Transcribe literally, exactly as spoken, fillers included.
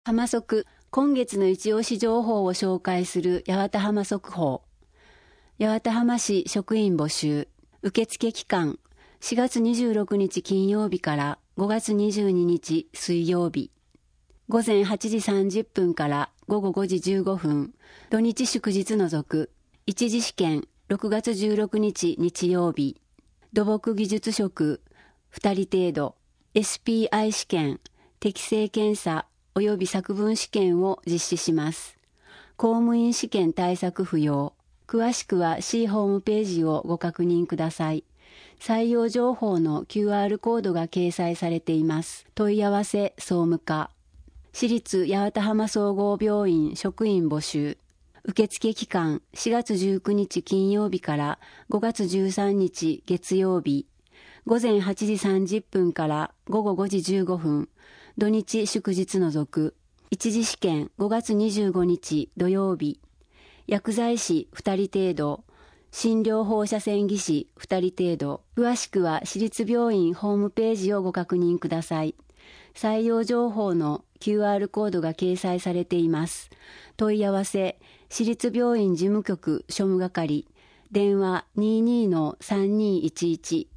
浜速、今月の一押し情報を紹介する八幡浜速報。八幡浜市職員募集。受付期間、しがつにじゅうろくにち金曜日からごがつにじゅうににち水曜日。午前はちじさんじゅっぷんからごごごじじゅうごふん。土日祝日除く。一次試験、ろくがつじゅうろくにち日曜日。土木技術職、ふたり程度。エスピーアイ 試験、適正検査、及び作文試験を実施します。公務員試験対策不要。詳しくは C ホームページをご確認ください。採用情報の キューアール コードが掲載されています。問い合わせ総務課。私立八幡浜総合病院職員募集。受付期間しがつじゅうくにち金曜日からごがつじゅうさんにち月曜日。午前はちじさんじゅっぷんからごごごじじゅうごふん。土日祝日除く。一次試験ごがつにじゅうごにち土曜日。薬剤師ふたり程度。診療放射線技師ふたり程度。詳しくは私立病院ホームページをご確認ください。採用情報の キューアール コードが掲載されています。問い合わせ、私立病院事務局庶務係。電話 にじゅうにのさんにいちいち。